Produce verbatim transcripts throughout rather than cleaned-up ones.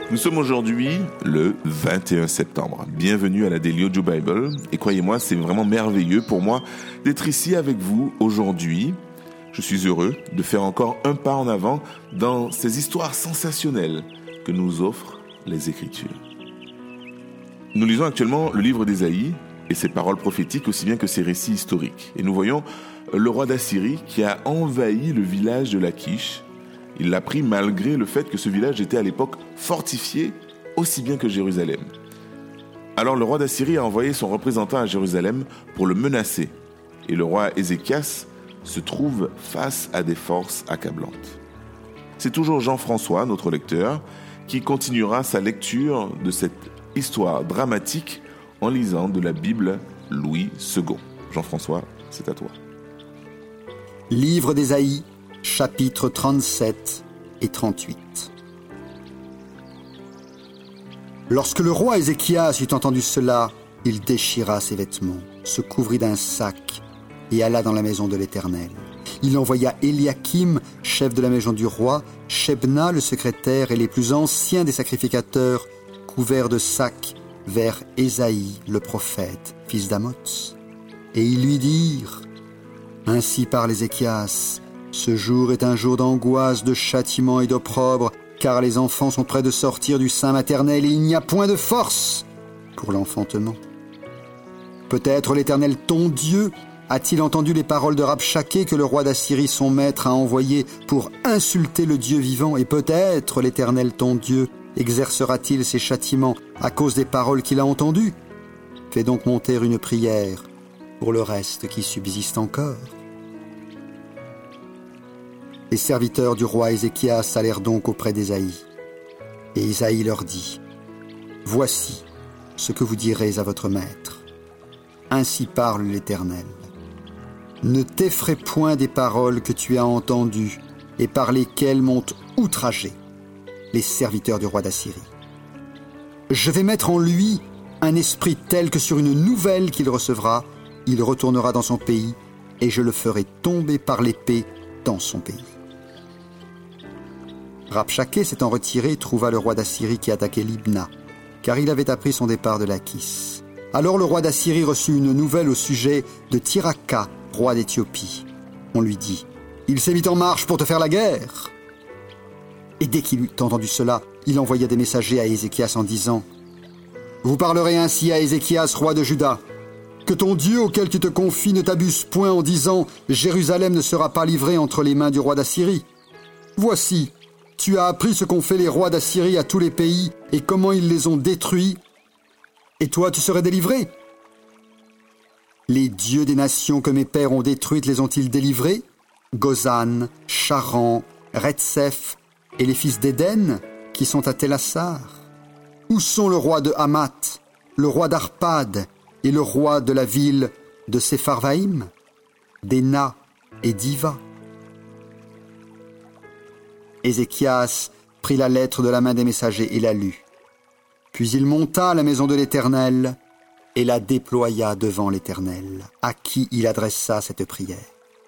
Nous sommes aujourd'hui le vingt et un septembre. Bienvenue à la Daily Audio Bible. Et croyez-moi, c'est vraiment merveilleux pour moi d'être ici avec vous aujourd'hui. Je suis heureux de faire encore un pas en avant dans ces histoires sensationnelles que nous offrent les Écritures. Nous lisons actuellement le livre d'Ésaïe et ses paroles prophétiques aussi bien que ses récits historiques. Et nous voyons le roi d'Assyrie qui a envahi le village de Lachish. Il l'a pris malgré le fait que ce village était à l'époque fortifié aussi bien que Jérusalem. Alors le roi d'Assyrie a envoyé son représentant à Jérusalem pour le menacer. Et le roi Ézéchias se trouve face à des forces accablantes. C'est toujours Jean-François, notre lecteur, qui continuera sa lecture de cette histoire dramatique en lisant de la Bible Louis second. Jean-François, c'est à toi. Livre d'Ésaïe, chapitres trente-sept et trente-huit. Lorsque le roi Ézéchias eut entendu cela, il déchira ses vêtements, se couvrit d'un sac et alla dans la maison de l'Éternel. Il envoya Éliakim, chef de la maison du roi, Shebna, le secrétaire, et les plus anciens des sacrificateurs, couverts de sacs, vers Ésaïe, le prophète, fils d'Amoz. Et ils lui dirent : Ainsi parle Ézéchias, ce jour est un jour d'angoisse, de châtiment et d'opprobre, car les enfants sont près de sortir du sein maternel et il n'y a point de force pour l'enfantement. Peut-être l'Éternel ton Dieu a-t-il entendu les paroles de Rabshakeh que le roi d'Assyrie son maître a envoyé pour insulter le Dieu vivant, et peut-être l'Éternel ton Dieu exercera-t-il ses châtiments à cause des paroles qu'il a entendues. Fais donc monter une prière pour le reste qui subsiste encore. Les serviteurs du roi Ézéchias allèrent donc auprès d'Ésaïe. Et Ésaïe leur dit : Voici ce que vous direz à votre maître. Ainsi parle l'Éternel. Ne t'effraie point des paroles que tu as entendues et par lesquelles m'ont outragé les serviteurs du roi d'Assyrie. Je vais mettre en lui un esprit tel que sur une nouvelle qu'il recevra, il retournera dans son pays et je le ferai tomber par l'épée dans son pays. Rabshakeh s'étant retiré, trouva le roi d'Assyrie qui attaquait Libna, car il avait appris son départ de Lachish. Alors le roi d'Assyrie reçut une nouvelle au sujet de Tirhaka, roi d'Éthiopie. On lui dit : Il s'est mis en marche pour te faire la guerre. Et dès qu'il eut entendu cela, il envoya des messagers à Ézéchias en disant : Vous parlerez ainsi à Ézéchias, roi de Juda. Que ton Dieu auquel tu te confies ne t'abuse point en disant : Jérusalem ne sera pas livrée entre les mains du roi d'Assyrie. Voici, tu as appris ce qu'ont fait les rois d'Assyrie à tous les pays et comment ils les ont détruits. Et toi, tu serais délivré ? Les dieux des nations que mes pères ont détruites les ont-ils délivrés ? Gozan, Charan, Retsef et les fils d'Éden qui sont à Télassar. Où sont le roi de Hamath, le roi d'Arpad et le roi de la ville de Sepharvaïm, d'Ena et d'Iva ? Ézéchias prit la lettre de la main des messagers et la lut. Puis il monta à la maison de l'Éternel et la déploya devant l'Éternel, à qui il adressa cette prière.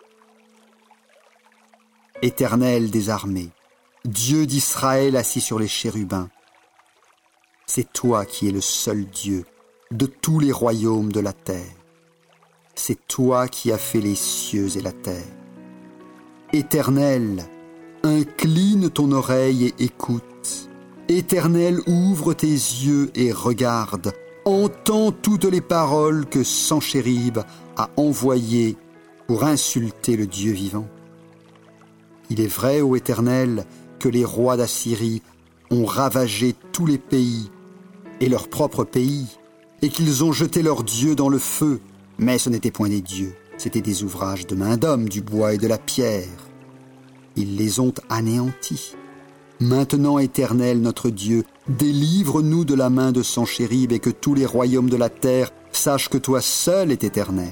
Éternel des armées, Dieu d'Israël assis sur les chérubins, c'est toi qui es le seul Dieu de tous les royaumes de la terre. C'est toi qui as fait les cieux et la terre. Éternel, incline ton oreille et écoute. Éternel, ouvre tes yeux et regarde. Entends toutes les paroles que Sanchérib a envoyées pour insulter le Dieu vivant. Il est vrai, ô Éternel, que les rois d'Assyrie ont ravagé tous les pays et leur propre pays, et qu'ils ont jeté leurs dieux dans le feu. Mais ce n'étaient point des dieux, c'étaient des ouvrages de main d'homme, du bois et de la pierre. Ils les ont anéantis. Maintenant, Éternel, notre Dieu, délivre-nous de la main de Sanchérib et que tous les royaumes de la terre sachent que toi seul es éternel.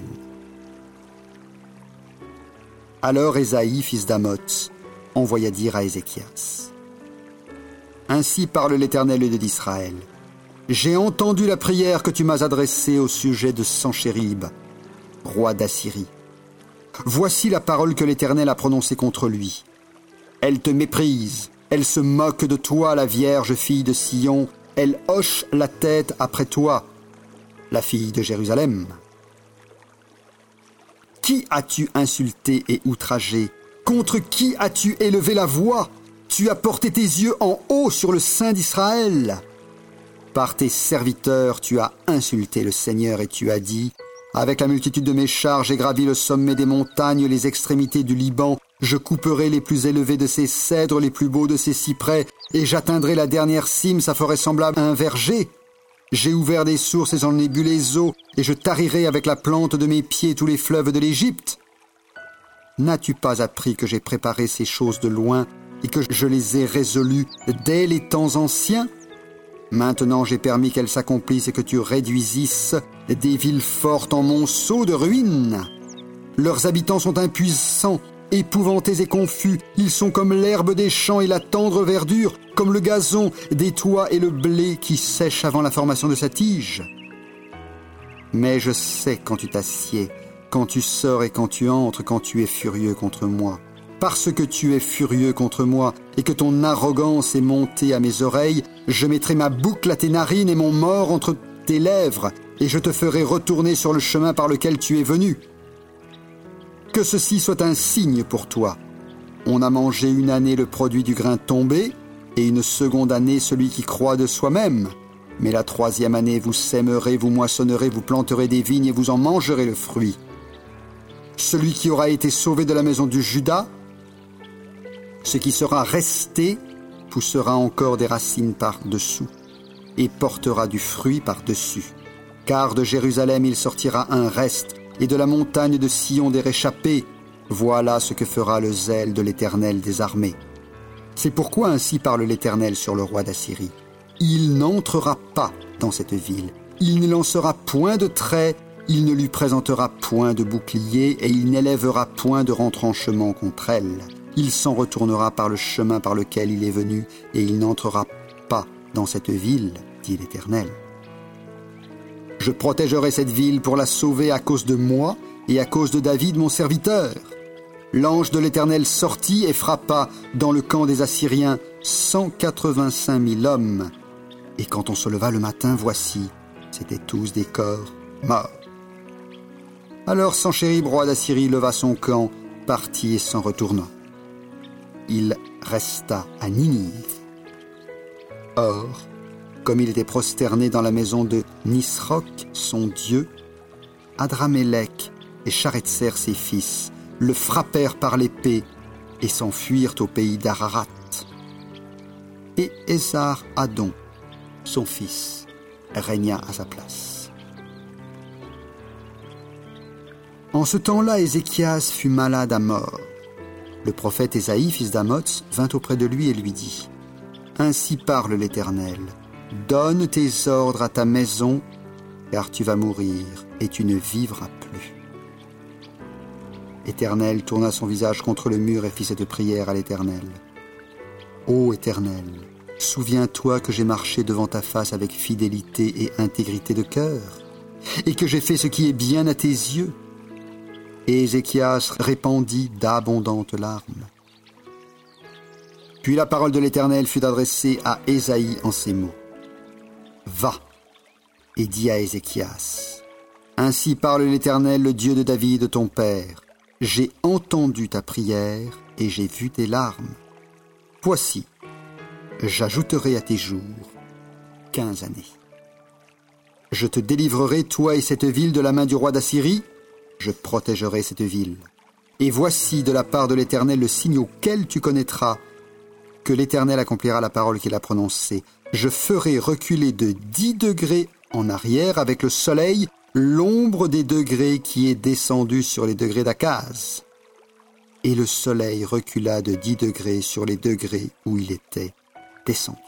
Alors Ésaïe, fils d'Amoz, envoya dire à Ézéchias : Ainsi parle l'Éternel Dieu d'Israël. J'ai entendu la prière que tu m'as adressée au sujet de Sanchérib, roi d'Assyrie. Voici la parole que l'Éternel a prononcée contre lui. Elle te méprise Elle se moque de toi, la vierge fille de Sion. Elle hoche la tête après toi, la fille de Jérusalem. Qui as-tu insulté et outragé? Contre qui as-tu élevé la voix? Tu as porté tes yeux en haut sur le sein d'Israël. Par tes serviteurs, tu as insulté le Seigneur et tu as dit: avec la multitude de mes chars, j'ai gravi le sommet des montagnes, les extrémités du Liban. Je couperai les plus élevés de ses cèdres, les plus beaux de ses cyprès, et j'atteindrai la dernière cime, sa forêt semblable à un verger. J'ai ouvert des sources et j'en ai bu les eaux, et je tarirai avec la plante de mes pieds tous les fleuves de l'Égypte. N'as-tu pas appris que j'ai préparé ces choses de loin, et que je les ai résolues dès les temps anciens? Maintenant j'ai permis qu'elles s'accomplissent et que tu réduisisses des villes fortes en monceaux de ruines. Leurs habitants sont impuissants, épouvantés et confus. Ils sont comme l'herbe des champs et la tendre verdure, comme le gazon des toits et le blé qui sèche avant la formation de sa tige. Mais je sais quand tu t'assieds, quand tu sors et quand tu entres, quand tu es furieux contre moi. Parce que tu es furieux contre moi et que ton arrogance est montée à mes oreilles, je mettrai ma boucle à tes narines et mon mors entre tes lèvres, et je te ferai retourner sur le chemin par lequel tu es venu. Que ceci soit un signe pour toi. On a mangé une année le produit du grain tombé, et une seconde année celui qui croit de soi-même. Mais la troisième année vous sèmerez, vous moissonnerez, vous planterez des vignes et vous en mangerez le fruit. Celui qui aura été sauvé de la maison du Juda, ce qui sera resté poussera encore des racines par-dessous et portera du fruit par-dessus. Car de Jérusalem il sortira un reste, et de la montagne de Sion des réchappés. Voilà ce que fera le zèle de l'Éternel des armées. C'est pourquoi ainsi parle l'Éternel sur le roi d'Assyrie. Il n'entrera pas dans cette ville, il ne lancera point de trait, il ne lui présentera point de bouclier, et il n'élèvera point de retranchement contre elle. Il s'en retournera par le chemin par lequel il est venu, et il n'entrera pas dans cette ville, dit l'Éternel. Je protégerai cette ville pour la sauver à cause de moi et à cause de David mon serviteur. L'ange de l'Éternel sortit et frappa dans le camp des Assyriens cent quatre-vingt-cinq mille hommes. Et quand on se leva le matin, voici, c'étaient tous des corps morts. Alors Sanchérib, roi d'Assyrie, leva son camp, partit et s'en retourna. Il resta à Ninive. Or, comme il était prosterné dans la maison de Nisroch, son dieu, Adramélec et Charetser, ses fils, le frappèrent par l'épée et s'enfuirent au pays d'Ararat. Et Ésar-Hadon, son fils, régna à sa place. En ce temps-là, Ézéchias fut malade à mort. Le prophète Ésaïe, fils d'Amoz, vint auprès de lui et lui dit: « Ainsi parle l'Éternel, donne tes ordres à ta maison, car tu vas mourir et tu ne vivras plus. » Éternel tourna son visage contre le mur et fit cette prière à l'Éternel. « Ô Éternel, souviens-toi que j'ai marché devant ta face avec fidélité et intégrité de cœur, et que j'ai fait ce qui est bien à tes yeux. » Et Ézéchias répandit d'abondantes larmes. Puis la parole de l'Éternel fut adressée à Ésaïe en ces mots. « Va et dis à Ézéchias, ainsi parle l'Éternel, le Dieu de David, ton père. J'ai entendu ta prière et j'ai vu tes larmes. Voici, j'ajouterai à tes jours quinze années. Je te délivrerai, toi et cette ville, de la main du roi d'Assyrie. Je protégerai cette ville. Et voici de la part de l'Éternel le signe auquel tu connaîtras que l'Éternel accomplira la parole qu'il a prononcée. Je ferai reculer de dix degrés en arrière avec le soleil l'ombre des degrés qui est descendue sur les degrés d'Akaz. » Et le soleil recula de dix degrés sur les degrés où il était descendu.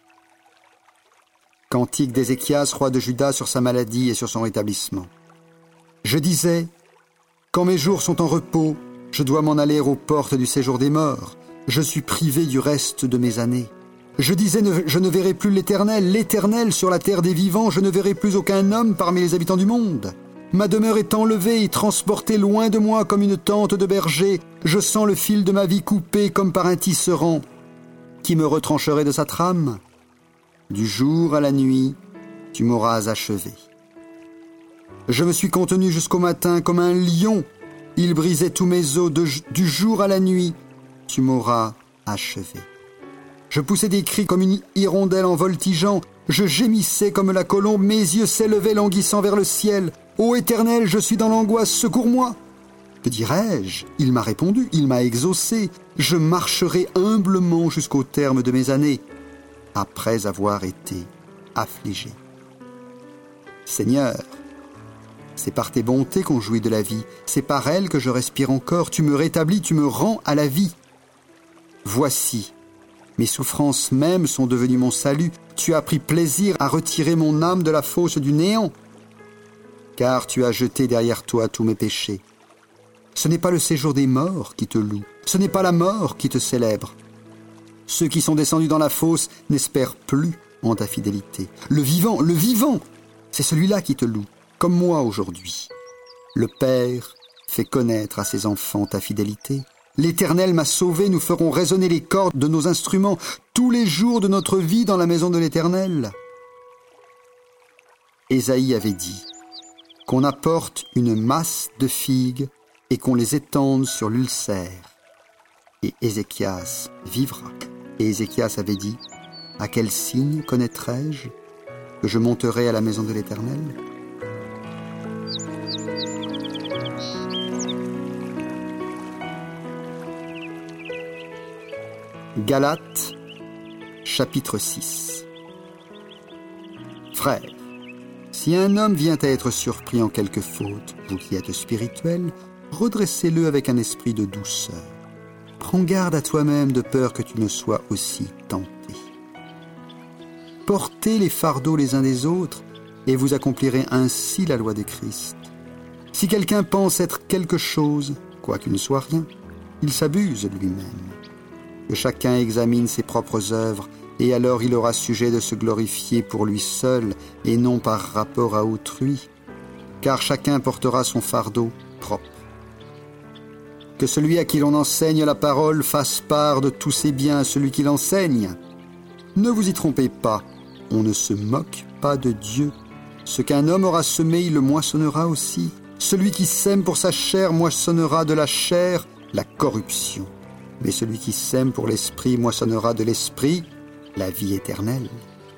Cantique d'Ézéchias, roi de Juda, sur sa maladie et sur son rétablissement. Je disais, quand mes jours sont en repos, je dois m'en aller aux portes du séjour des morts. Je suis privé du reste de mes années. Je disais, je ne verrai plus l'Éternel, l'Éternel sur la terre des vivants, je ne verrai plus aucun homme parmi les habitants du monde. Ma demeure est enlevée et transportée loin de moi comme une tente de berger. Je sens le fil de ma vie coupé comme par un tisserand. qui me retrancherait de sa trame? Du jour à la nuit, tu m'auras achevé. Je me suis contenu jusqu'au matin comme un lion. Il brisait tous mes os. De, du jour à la nuit, tu m'auras achevé. Je poussais des cris comme une hirondelle en voltigeant. Je gémissais comme la colombe. Mes yeux s'élevaient languissant vers le ciel. Ô Éternel, je suis dans l'angoisse, secours-moi. Que dirais-je? Il m'a répondu, il m'a exaucé. Je marcherai humblement jusqu'au terme de mes années, après avoir été affligé. Seigneur, c'est par tes bontés qu'on jouit de la vie. C'est par elles que je respire encore. Tu me rétablis, tu me rends à la vie. Voici, mes souffrances mêmes sont devenues mon salut. Tu as pris plaisir à retirer mon âme de la fosse du néant. Car tu as jeté derrière toi tous mes péchés. Ce n'est pas le séjour des morts qui te loue. Ce n'est pas la mort qui te célèbre. Ceux qui sont descendus dans la fosse n'espèrent plus en ta fidélité. Le vivant, le vivant, c'est celui-là qui te loue, comme moi aujourd'hui. Le Père fait connaître à ses enfants ta fidélité. L'Éternel m'a sauvé, nous ferons résonner les cordes de nos instruments tous les jours de notre vie dans la maison de l'Éternel. Ésaïe avait dit qu'on apporte une masse de figues et qu'on les étende sur l'ulcère. Et Ézéchias vivra. Et Ézéchias avait dit, « À quel signe connaîtrai-je que je monterai à la maison de l'Éternel ?» Galates, chapitre six. Frères, si un homme vient à être surpris en quelque faute, vous qui êtes spirituels, redressez-le avec un esprit de douceur. Prends garde à toi-même de peur que tu ne sois aussi tenté. Portez les fardeaux les uns des autres et vous accomplirez ainsi la loi de Christ. Si quelqu'un pense être quelque chose, quoiqu'il ne soit rien, il s'abuse lui-même. Que chacun examine ses propres œuvres et alors il aura sujet de se glorifier pour lui seul et non par rapport à autrui, car chacun portera son fardeau propre. Que celui à qui l'on enseigne la parole fasse part de tous ses biens à celui qui l'enseigne. Ne vous y trompez pas, on ne se moque pas de Dieu. Ce qu'un homme aura semé, il le moissonnera aussi. Celui qui sème pour sa chair moissonnera de la chair la corruption. Mais celui qui sème pour l'esprit moissonnera de l'esprit la vie éternelle.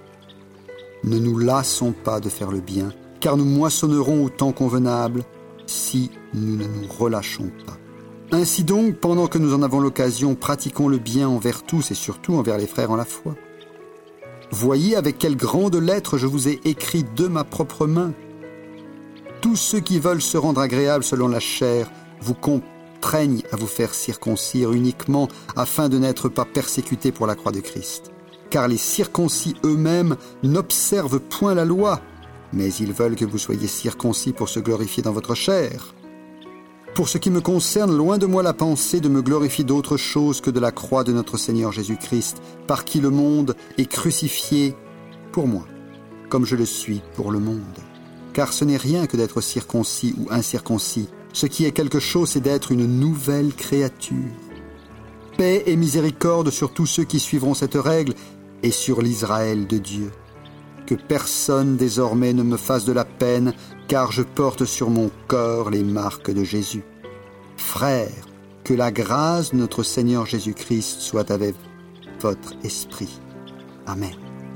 Ne nous lassons pas de faire le bien, car nous moissonnerons au temps convenable si nous ne nous relâchons pas. Ainsi donc, pendant que nous en avons l'occasion, pratiquons le bien envers tous et surtout envers les frères en la foi. Voyez avec quelle grande lettre je vous ai écrit de ma propre main. Tous ceux qui veulent se rendre agréables selon la chair vous contraignent à vous faire circoncire uniquement afin de n'être pas persécutés pour la croix de Christ. Car les circoncis eux-mêmes n'observent point la loi, mais ils veulent que vous soyez circoncis pour se glorifier dans votre chair. Pour ce qui me concerne, loin de moi la pensée de me glorifier d'autre chose que de la croix de notre Seigneur Jésus-Christ, par qui le monde est crucifié pour moi, comme je le suis pour le monde. Car ce n'est rien que d'être circoncis ou incirconcis. Ce qui est quelque chose, c'est d'être une nouvelle créature. Paix et miséricorde sur tous ceux qui suivront cette règle et sur l'Israël de Dieu. Que personne désormais ne me fasse de la peine, car je porte sur mon corps les marques de Jésus. Frères, que la grâce de notre Seigneur Jésus-Christ soit avec votre esprit. Amen.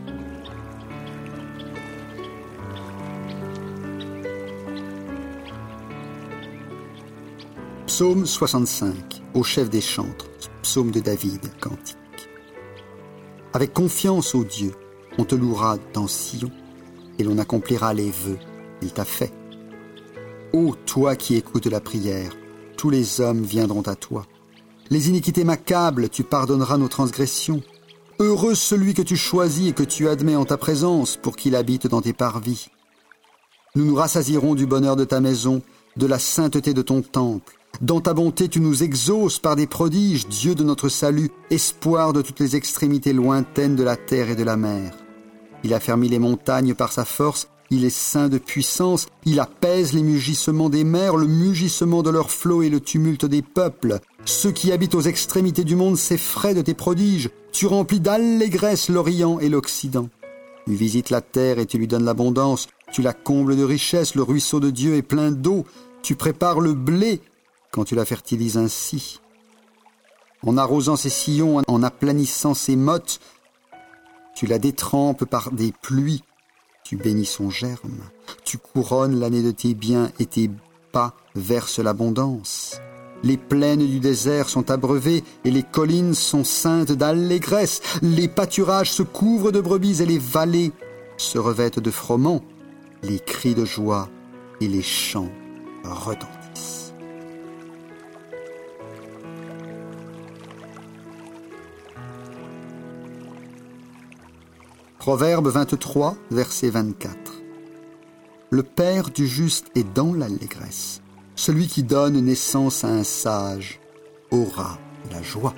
Psaume soixante-cinq, au chef des chantres, psaume de David, cantique. Avec confiance ô Dieu, on te louera dans Sion, et l'on accomplira les vœux qu'il t'a faits. Ô toi qui écoutes la prière, tous les hommes viendront à toi. Les iniquités m'accablent, tu pardonneras nos transgressions. Heureux celui que tu choisis et que tu admets en ta présence pour qu'il habite dans tes parvis. Nous nous rassasierons du bonheur de ta maison, de la sainteté de ton temple. Dans ta bonté, tu nous exauces par des prodiges, Dieu de notre salut, espoir de toutes les extrémités lointaines de la terre et de la mer. Il a fermé les montagnes par sa force, il est saint de puissance, il apaise les mugissements des mers, le mugissement de leurs flots et le tumulte des peuples. Ceux qui habitent aux extrémités du monde s'effraient de tes prodiges. Tu remplis d'allégresse l'Orient et l'Occident. Tu visites la terre et tu lui donnes l'abondance. Tu la combles de richesses, le ruisseau de Dieu est plein d'eau. Tu prépares le blé quand tu la fertilises ainsi. En arrosant ses sillons, en aplanissant ses mottes, tu la détrempes par des pluies. Tu bénis son germe. Tu couronnes l'année de tes biens et tes pas versent l'abondance. Les plaines du désert sont abreuvées et les collines sont ceintes d'allégresse. Les pâturages se couvrent de brebis et les vallées se revêtent de froment. Les cris de joie et les chants retentissent. Proverbe vingt-trois, verset vingt-quatre. Le père du juste est dans l'allégresse. Celui qui donne naissance à un sage aura la joie.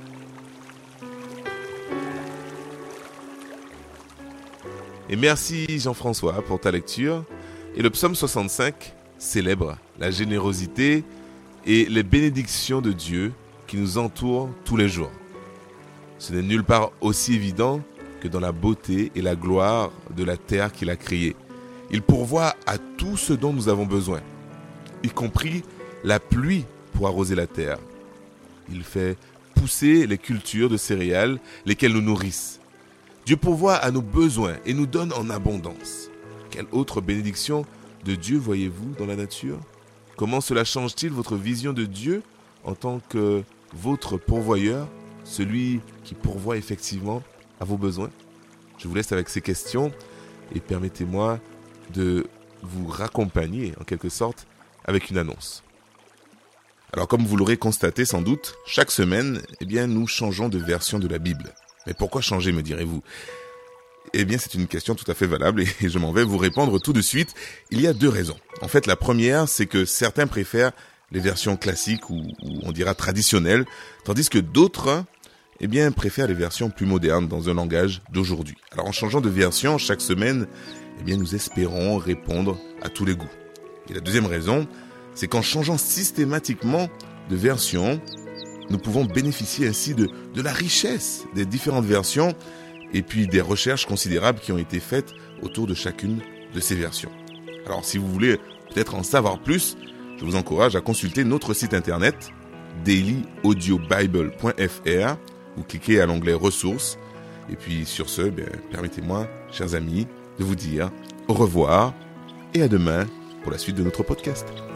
Et merci Jean-François pour ta lecture. Et le psaume soixante-cinq célèbre la générosité et les bénédictions de Dieu qui nous entourent tous les jours. Ce n'est nulle part aussi évident que dans la beauté et la gloire de la terre qu'il a créée. Il pourvoit à tout ce dont nous avons besoin, y compris la pluie pour arroser la terre. Il fait pousser les cultures de céréales, lesquelles nous nourrissent. Dieu pourvoit à nos besoins et nous donne en abondance. Quelle autre bénédiction de Dieu voyez-vous dans la nature ? Comment cela change-t-il votre vision de Dieu en tant que votre pourvoyeur, celui qui pourvoit effectivement à vos besoins ? Je vous laisse avec ces questions et permettez-moi de vous raccompagner en quelque sorte avec une annonce. Alors comme vous l'aurez constaté sans doute, chaque semaine, eh bien, nous changeons de version de la Bible. Mais pourquoi changer, me direz-vous ? Eh bien, c'est une question tout à fait valable et je m'en vais vous répondre tout de suite. Il y a deux raisons. En fait, la première, c'est que certains préfèrent les versions classiques ou, ou on dira traditionnelles, tandis que d'autres, eh bien, préfèrent les versions plus modernes dans un langage d'aujourd'hui. Alors, en changeant de version chaque semaine, eh bien, nous espérons répondre à tous les goûts. Et la deuxième raison, c'est qu'en changeant systématiquement de version, nous pouvons bénéficier ainsi de, de la richesse des différentes versions et puis des recherches considérables qui ont été faites autour de chacune de ces versions. Alors, si vous voulez peut-être en savoir plus, je vous encourage à consulter notre site internet daily audio bible point f r. Vous cliquez à l'onglet ressources. Et puis sur ce, bien, permettez-moi, chers amis, de vous dire au revoir et à demain pour la suite de notre podcast.